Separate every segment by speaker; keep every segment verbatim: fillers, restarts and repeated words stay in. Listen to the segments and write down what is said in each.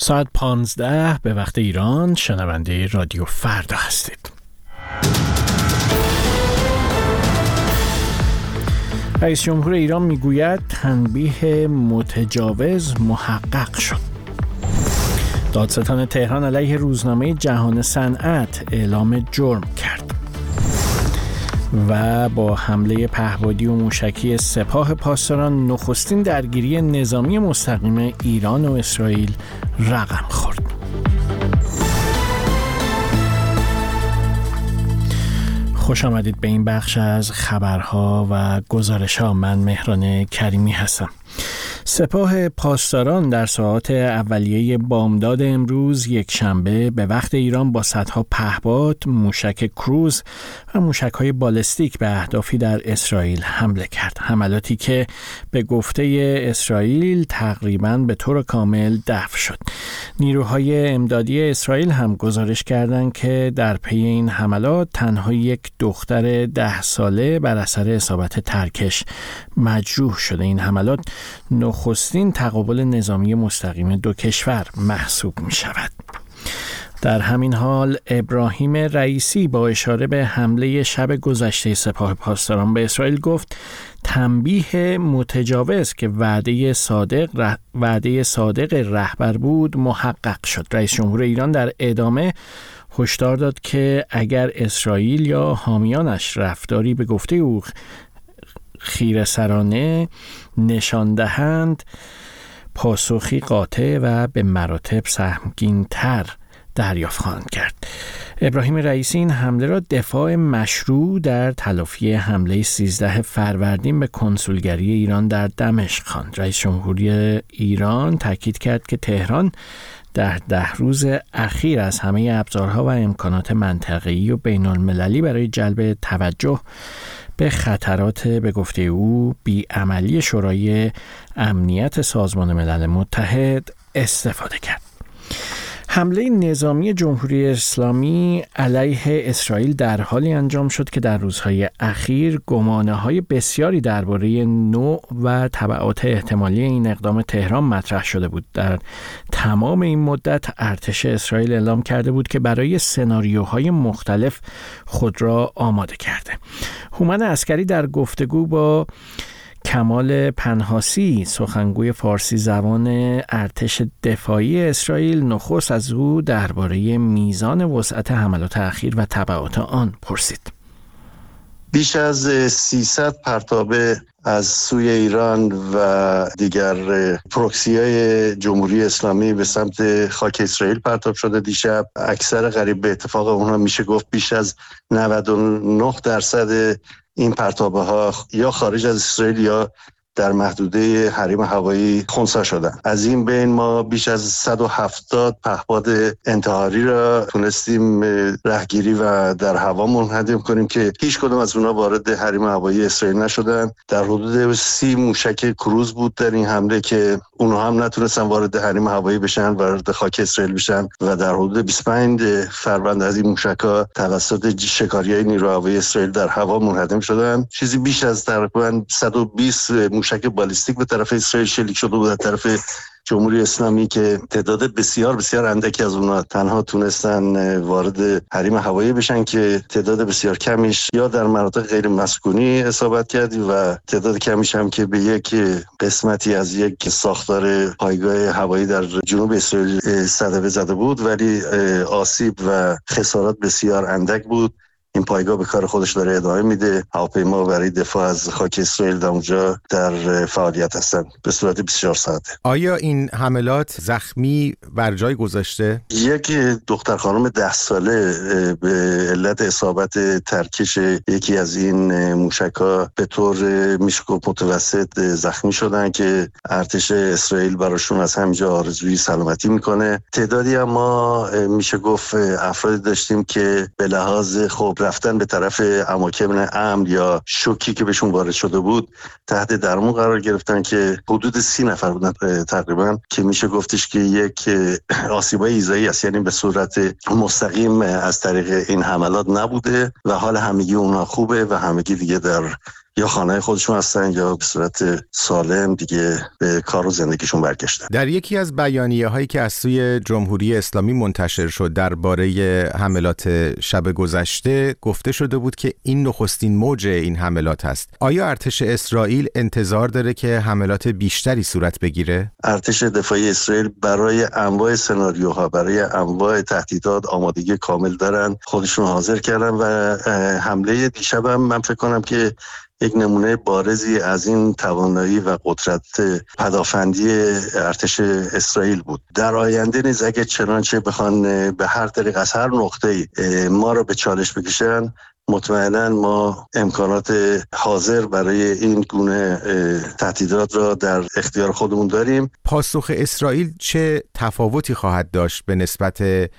Speaker 1: ساعت پانزده به وقت ایران شنونده رادیو فردا هستید. رئیس جمهور ایران میگوید تنبیه متجاوز محقق شد. دادستان تهران علیه روزنامه جهان صنعت اعلام جرم کرد. و با حمله پهپادی و موشکی سپاه پاسداران نخستین درگیری نظامی مستقیم ایران و اسرائیل رقم خورد. خوش آمدید به این بخش از خبرها و گزارش‌ها. من مهران کریمی هستم. سپاه پاسداران در ساعات اولیه بامداد امروز یک شنبه به وقت ایران با صدها پهپاد، موشک کروز و موشک‌های بالستیک به اهدافی در اسرائیل حمله کرد. حملاتی که به گفته اسرائیل تقریباً به طور کامل دفع شد. نیروهای امدادی اسرائیل هم گزارش کردند که در پی این حملات تنها یک دختر ده ساله بر اثر اصابت ترکش مجروح شده. این حملات نخستین تقابل نظامی مستقیم دو کشور محسوب می شود. در همین حال ابراهیم رئیسی با اشاره به حمله شب گذشته سپاه پاسداران به اسرائیل گفت تنبیه متجاوز که وعده صادق ره... وعده صادق رهبر بود محقق شد. رئیس جمهور ایران در ادامه هشدار داد که اگر اسرائیل یا حامیانش رفتاری به گفته او خیره‌سرانه نشان دهند، پاسخی قاطع و به مراتب سهمگین‌تر دریافت خواهند کرد. ابراهیم رئیسی این حمله را دفاع مشروع در تلافی حمله سیزده فروردین به کنسولگری ایران در دمشق خواند. رئیس جمهوری ایران تاکید کرد که تهران در ده روز اخیر از همه ابزارها و امکانات منطقه‌ای و بین‌المللی برای جلب توجه به خطرات به گفته او بی‌عملی شورای امنیت سازمان ملل متحد استفاده کرد. حمله نظامی جمهوری اسلامی علیه اسرائیل در حالی انجام شد که در روزهای اخیر گمانه‌های بسیاری درباره نوع و تبعات احتمالی این اقدام تهران مطرح شده بود. در تمام این مدت ارتش اسرائیل اعلام کرده بود که برای سناریوهای مختلف خود را آماده کرده. هومن عسکری در گفتگو با کمال پنهاسی سخنگوی فارسی زبان ارتش دفاعی اسرائیل نخست از او درباره میزان وسعت حملات اخیر و تبعات آن پرسید.
Speaker 2: بیش از سیصد پرتابه از سوی ایران و دیگر پروکسی‌های جمهوری اسلامی به سمت خاک اسرائیل پرتاب شده دیشب. اکثر قریب به اتفاق اونها میشه گفت بیش از نود و نه درصد این پرتابه ها یا خارج از اسرائیل یا در محدوده حریم هوایی خنثی شدن. از این بین ما بیش از صد و هفتاد پهپاد انتحاری را تونستیم رهگیری و در هوا منهدم کنیم که هیچ کدوم از اونها وارد حریم هوایی اسرائیل نشدن. در حدود سی موشک کروز بود در این حمله که اونها هم نتونستن وارد حریم هوایی بشن، وارد خاک اسرائیل بشن و در حدود بیست و پنج فروند از این موشک‌ها توسط شکاریای نیروی هوایی اسرائیل در هوا منهدم شدن. چیزی بیش از تقریباً صد و بیست موشک بالستیک به طرف اسرائیل شلیک شده بود از طرف جمهوری اسلامی که تعداد بسیار بسیار اندکی از اونها تنها تونستن وارد حریم هوایی بشن که تعداد بسیار کمیش یا در مناطق غیر مسکونی اصابت کرد و تعداد کمیش هم که به یک قسمتی از یک ساختار پایگاه هوایی در جنوب اسرائیل صدمه زده بود، ولی آسیب و خسارات بسیار اندک بود. این پایگاه به کار خودش داره ادامه میده. هواپیما برای دفاع از خاک اسرائیل در اونجا در فعالیت هستن به صورت بیست و چهار ساعته.
Speaker 3: آیا این حملات زخمی بر جای گذاشته؟
Speaker 2: یک دختر خانم ده ساله به علت اصابت ترکش یکی از این موشک‌ها به طور میشه گفت متوسط زخمی شدن که ارتش اسرائیل براشون از همینجا آرزوی سلامتی میکنه. تعدادی هم ما میشه گفت افرادی داشتیم که به لحاظ خوب رفتن به طرف اماکن امن یا شوکی که بهشون وارد شده بود تحت درمان قرار گرفتن که حدود سی نفر بودن تقریبا، که میشه گفتش که یک آسیبای ایذایی است، یعنی به صورت مستقیم از طریق این حملات نبوده و حال همگی اونها خوبه و همگی دیگه در یا خانه خودشون هستن یا به صورت سالم دیگه به کار و زندگیشون برگشتن.
Speaker 3: در یکی از بیانیه هایی که از سوی جمهوری اسلامی منتشر شد درباره حملات شب گذشته گفته شده بود که این نخستین موج این حملات است. آیا ارتش اسرائیل انتظار داره که حملات بیشتری صورت بگیره؟
Speaker 2: ارتش دفاعی اسرائیل برای انواع سناریوها، برای انواع تهدیدات آمادگی کامل دارن، خودشون حاضر کردن و حمله دیشب هم من فکر کنم که یک نمونه بارزی از این توانایی و قدرت پدافندی ارتش اسرائیل بود. در آینده نیز اگه چنانچه بخوان به هر طریق از هر نقطه‌ای ما رو به چالش بکشن، مطمئنا ما امکانات حاضر برای این گونه تهدیدات را در اختیار خودمون داریم.
Speaker 3: پاسخ اسرائیل چه تفاوتی خواهد داشت به نسبت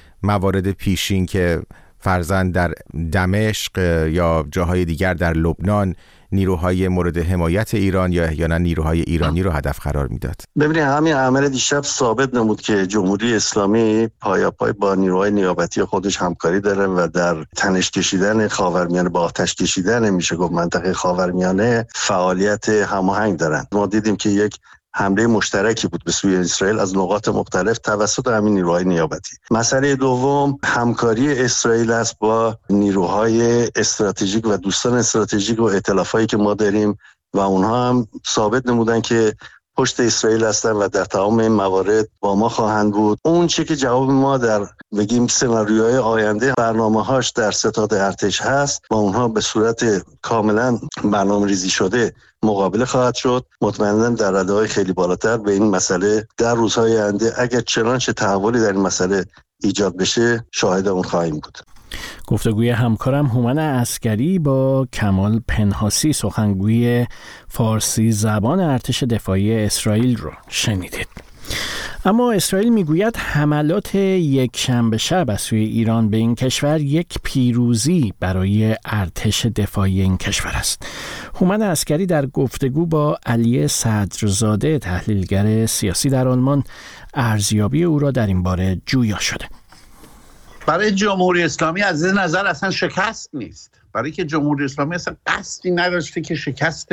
Speaker 3: موارد پیشین که فرضاً در دمشق یا جاهای دیگر در لبنان نیروهای مورد حمایت ایران یا احیانا نیروهای ایرانی رو هدف قرار میداد؟
Speaker 2: ببینید همین عمل دیشب ثابت نمود که جمهوری اسلامی پایاپای با نیروهای نیابتی خودش همکاری داره و در تنش کشیدن خاورمیانه، با آتش کشیدن میشه گفت منطقه خاورمیانه فعالیت هماهنگ دارن. ما دیدیم که یک حمله مشترکی بود به سوی اسرائیل از نقاط مختلف توسط همین نیروهای نیابتی. مسئله دوم همکاری اسرائیل است با نیروهای استراتژیک و دوستان استراتژیک و ائتلافایی که ما داریم و اونها هم ثابت نمودن که پشت اسرائیل هستن و در تمام این موارد با ما خواهند بود. اون چیزی که جواب ما در بگیم سناریوهای آینده برنامه‌هاش در ستاد ارتش هست با اونها به صورت کاملا برنامه‌ریزی شده مقابله خواهد شد. مطمئنا در رده‌های خیلی بالاتر به این مسئله در روزهای آینده اگر چنانچه تحولی در این مسئله ایجاد بشه شاهد اون خواهیم بود.
Speaker 1: گفتگوی همکارم هومن عسکری با کمال پنهاسی، سخنگوی فارسی زبان ارتش دفاعی اسرائیل رو شنیدید. اما اسرائیل میگوید حملات یک شنبه شب از سوی ایران به این کشور یک پیروزی برای ارتش دفاعی این کشور است. هومن عسکری در گفتگو با علی صدرزاده تحلیلگر سیاسی در آلمان ارزیابی او را در این باره جویا شده.
Speaker 4: برای جمهوری اسلامی از این نظر اصلا شکست نیست، برای که جمهوری اسلامی اصلا قصدی نداشته که شکست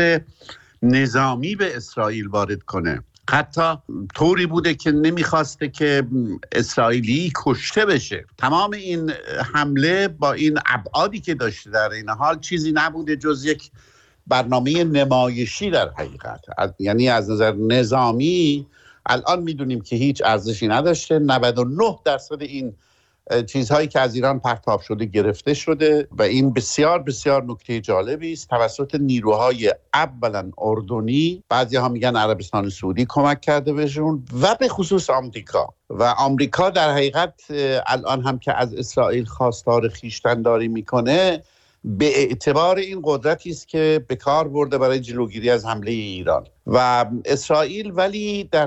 Speaker 4: نظامی به اسرائیل وارد کنه. حتی طوری بوده که نمیخواسته که اسرائیلی کشته بشه. تمام این حمله با این ابعادی که داشته در این حال چیزی نبوده جز یک برنامه نمایشی در حقیقت. یعنی از نظر نظامی الان میدونیم که هیچ ارزشی نداشته. نود و نه درصد این چیزهایی که از ایران پرتاب شده گرفته شده و این بسیار بسیار نکته جالبی است. توسط نیروهای اولا اردنی، بعضی ها میگن عربستان سعودی کمک کرده بهشون و به خصوص آمریکا. و آمریکا در حقیقت الان هم که از اسرائیل خواستار خویشتن‌داری میکنه به اعتبار این قدرتی است که به کار برده برای جلوگیری از حمله ایران. و اسرائیل ولی در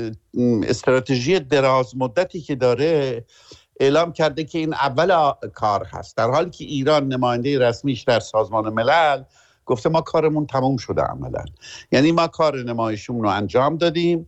Speaker 4: استراتژی دراز مدتی که داره اعلام کرده که این اول کار هست، در حالی که ایران نماینده رسمیش در سازمان ملل گفته ما کارمون تموم شده عملا. یعنی ما کار نمایشمون رو انجام دادیم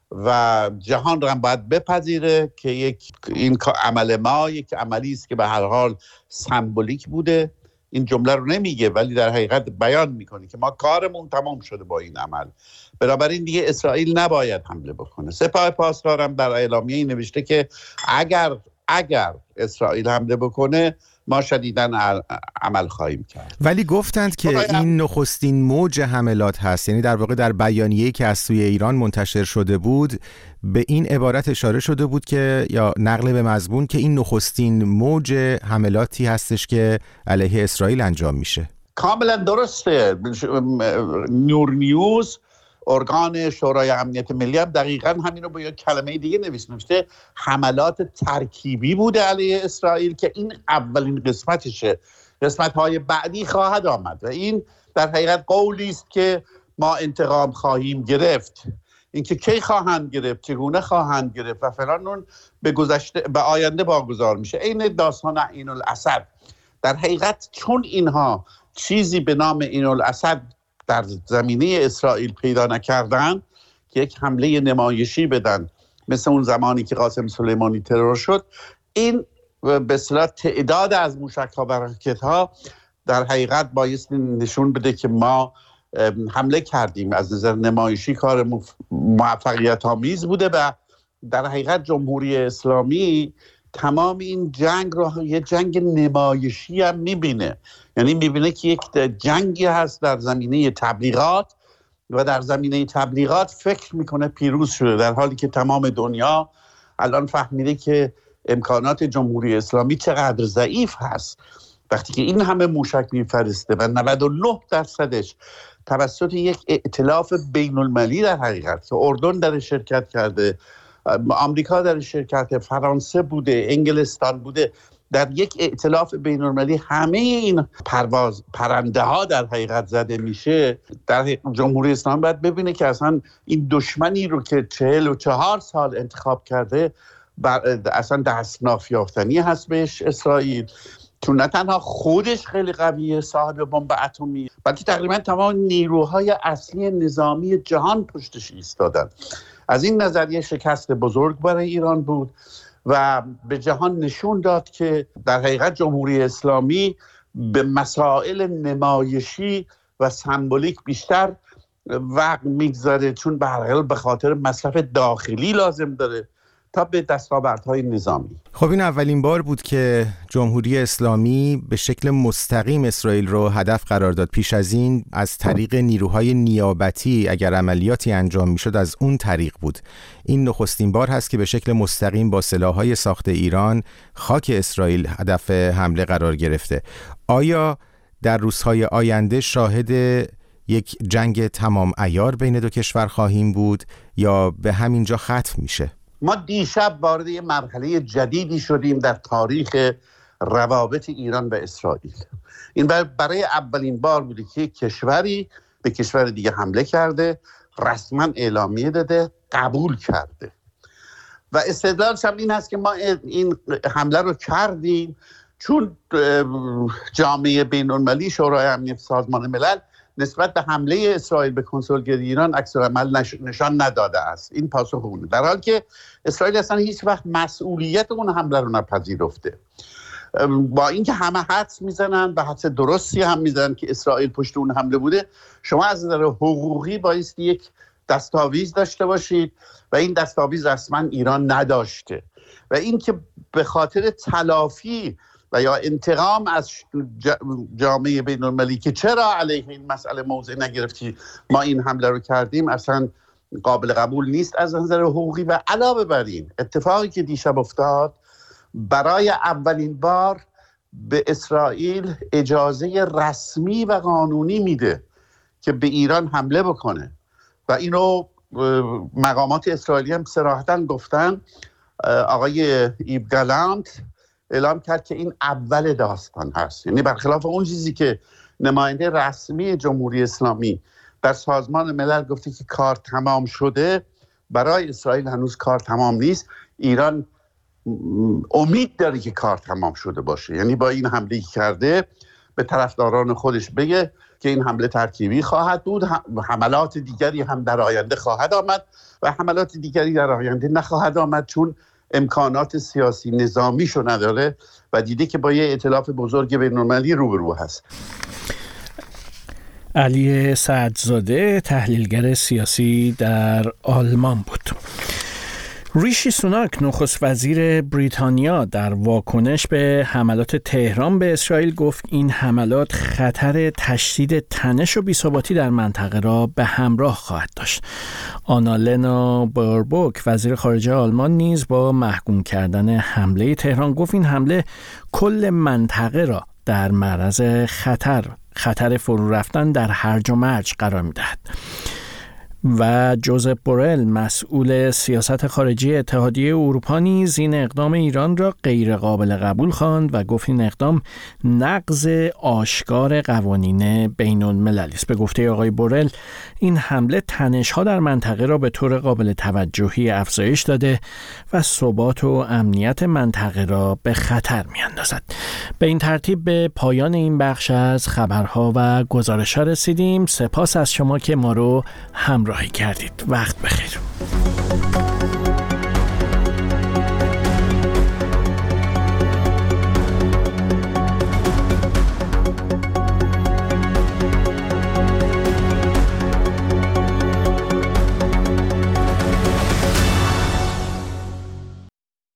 Speaker 4: و جهان رو هم باید بپذیره که یک این عمل ما یک عملی است که به هر حال سمبولیک بوده. این جمله رو نمیگه ولی در حقیقت بیان میکنه که ما کارمون تمام شده با این عمل. بنابراین دیگه اسرائیل نباید حمله بکنه. سپاه پاسدارم در اعلامیه نوشته که اگر اگر اسرائیل حمله بکنه ما شدیداً عمل خواهیم کرد.
Speaker 3: ولی گفتند که این نخستین موج حملات هست، یعنی در واقع در بیانیه‌ای که از سوی ایران منتشر شده بود به این عبارت اشاره شده بود که یا نقل به مضمون که این نخستین موج حملاتی هستش که علیه اسرائیل انجام میشه.
Speaker 4: کاملا درسته. نور نیوز ارگان شورای امنیت ملی هم دقیقاً همین رو با یک کلمه دیگه نوشته، حملات ترکیبی بوده علیه اسرائیل که این اولین قسمتشه. قسمت‌های بعدی خواهد آمد و این در حقیقت قولی است که ما انتقام خواهیم گرفت. اینکه کی خواهند گرفت، چگونه خواهند گرفت و فلان اون به گذشته به آینده واگذار میشه. این داستان عین الاسد در حقیقت چون اینها چیزی به نام عین الاسد در زمینه اسرائیل پیدا نکردن که یک حمله نمایشی بدن مثل اون زمانی که قاسم سلیمانی ترور شد، این به اصطلاح تعداد از موشک‌ها و راکت‌ها در حقیقت بایستی نشون بده که ما حمله کردیم. از نظر نمایشی کار موفقیت آمیز بوده و در حقیقت جمهوری اسلامی تمام این جنگ رو یه جنگ نمایشی هم میبینه. یعنی میبینه که یک جنگی هست در زمینه تبلیغات و در زمینه تبلیغات فکر میکنه پیروز شده، در حالی که تمام دنیا الان فهمیده که امکانات جمهوری اسلامی چقدر ضعیف هست. وقتی که این همه موشک میفرسته و نود و نه درصدش توسط یک ائتلاف بین المللی در حقیقت که اردن در شرکت کرده، آمریکا در شرکت، فرانسه بوده، انگلستان بوده، در یک ائتلاف بین المللی همه این پرواز پرنده ها در حقیقت زده میشه. در جمهوری اسلامی باید ببینه که اصلا این دشمنی رو که چهل و چهار سال انتخاب کرده اصلا دست نافیافتنی هست بهش اسرائیل، چون نه تنها خودش خیلی قویه صاحب بمب اتمی، بلکه تقریبا تمام نیروهای اصلی نظامی جهان پشتش ایستادن. از این نظریه شکست بزرگ برای ایران بود و به جهان نشون داد که در حقیقت جمهوری اسلامی به مسائل نمایشی و سمبولیک بیشتر وقت میگذاره، چون به هر حال به خاطر مصرف داخلی لازم داره تا به دستاوردهای نظامی.
Speaker 3: خب این اولین بار بود که جمهوری اسلامی به شکل مستقیم اسرائیل رو هدف قرار داد. پیش از این از طریق نیروهای نیابتی اگر عملیاتی انجام میشد از اون طریق بود. این نخستین بار هست که به شکل مستقیم با سلاح‌های ساخت ایران خاک اسرائیل هدف حمله قرار گرفته. آیا در روزهای آینده شاهد یک جنگ تمام عیار بین دو کشور خواهیم بود یا به همین جا ختم میشه؟
Speaker 4: ما دیشب وارد یه مرحله جدیدی شدیم در تاریخ روابط ایران و اسرائیل. این برای اولین بار بوده که کشوری به کشور دیگه حمله کرده، رسما اعلامیه داده، قبول کرده و استدلالش هم این هست که ما این حمله رو کردیم چون جامعه بین‌المللی شورای امنیت سازمان ملل نسبت به حمله اسرائیل به کنسولگری ایران عکس‌العمل نشان نداده است. این پاسخ اونه، در حالی که اسرائیل اصلا هیچ وقت مسئولیت اون حمله رو نپذیرفته. با اینکه همه حدس میزنن و حدس درستی هم میزنن که اسرائیل پشت اون حمله بوده، شما از نظر حقوقی بایستی یک دستاویز داشته باشید و این دستاویز رسما ایران نداشته و این که به خاطر تلافی و یا انتقام از جامعه بین المللی که چرا علیه این مسئله موضع نگرفتی ما این حمله رو کردیم اصلا قابل قبول نیست از نظر حقوقی. و علاوه بر این اتفاقی که دیشب افتاد برای اولین بار به اسرائیل اجازه رسمی و قانونی میده که به ایران حمله بکنه و اینو مقامات اسرائیلی هم صراحتاً گفتن. آقای ایب گالانت اعلام کرد که این اول داستان هست، یعنی برخلاف اون چیزی که نماینده رسمی جمهوری اسلامی در سازمان ملل گفته که کار تمام شده، برای اسرائیل هنوز کار تمام نیست. ایران امید داره که کار تمام شده باشه، یعنی با این حمله کرده به طرفداران خودش بگه که این حمله ترکیبی خواهد بود، حملات دیگری هم در آینده خواهد آمد و حملات دیگری در آینده نخواهد آمد، چون امکانات سیاسی نظامیشو نداره و دیده که با یه ائتلاف بزرگ بین‌المللی روبرو هست.
Speaker 1: علی سعدزاده تحلیلگر سیاسی در آلمان بود. ریشی سوناک نخست وزیر بریتانیا در واکنش به حملات تهران به اسرائیل گفت این حملات خطر تشدید تنش و بی‌ثباتی در منطقه را به همراه خواهد داشت. آنالنا باربوک وزیر خارجه آلمان نیز با محکوم کردن حمله تهران گفت این حمله کل منطقه را در معرض خطر خطر فرو رفتن در هرج و مرج قرار می‌دهد. و جوزپ بورل مسئول سیاست خارجی اتحادیه اروپا نیز این اقدام ایران را غیر قابل قبول خواند و گفت این اقدام نقض آشکار قوانین بین المللی است. به گفته آقای بورل این حمله تنش‌ها در منطقه را به طور قابل توجهی افزایش داده و ثبات و امنیت منطقه را به خطر می‌اندازد. به این ترتیب به پایان این بخش از خبرها و گزارش‌ها رسیدیم. سپاس از شما که ما رو همراهی کردید. وقت بخیر.